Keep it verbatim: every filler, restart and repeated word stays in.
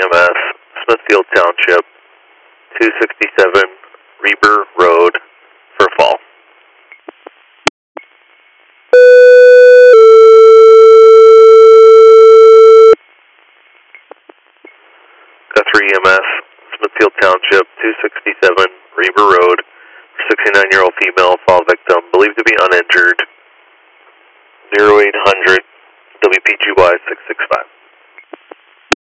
M S, Smithfield Township, two sixty-seven Reber Road for fall. Guthrie E M S, Smithfield Township, two sixty-seven Reber Road, sixty-nine-year-old female, fall victim, believed to be uninjured, zero eight hundred W P G Y six six five.